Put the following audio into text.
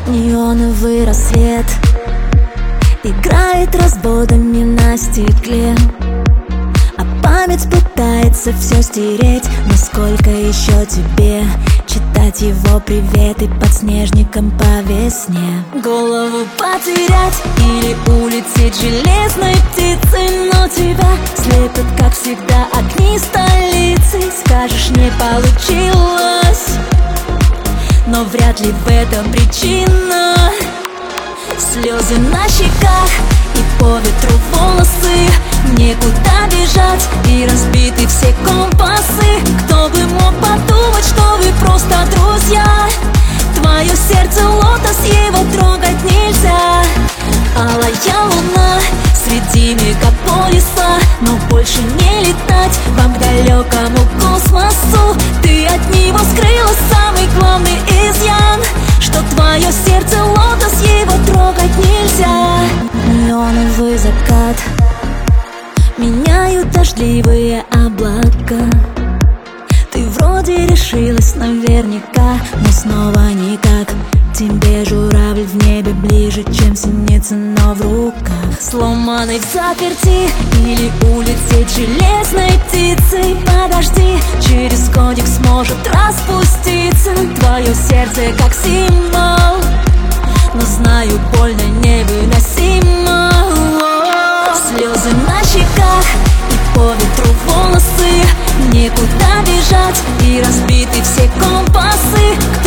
Неоновый рассвет играет разводами на стекле, а память пытается все стереть. Но сколько еще тебе читать его приветы под снежником по весне? Голову потерять или улететь железной птицей, но тебя слепят, как всегда, огни столицы. Скажешь, не получилось, но вряд ли в этом причина. Слезы на щеках и по ветру волосы, некуда бежать и разбиты все компасы. Кто бы мог подумать, что вы просто друзья? Твое сердце лотос, его трогать нельзя. Алая луна среди мегаполиса, но больше не летать вам к далекому космосу. Ты от него скрыла самый главный изъян, что твое сердце лотос, его трогать нельзя. Неоновый закат меняют дождливые облака. Ты вроде решилась наверняка, но снова никак. Тебе журавль в небе ближе, чем синица, но в руках. Сломанной в заперти или улететь железной птицей? Подожди, через годик сможет распуститься твое сердце, как символ, но знаю, больно невыносимо. Слезы на щеках и по ветру волосы, некуда бежать и разбиты все компасы.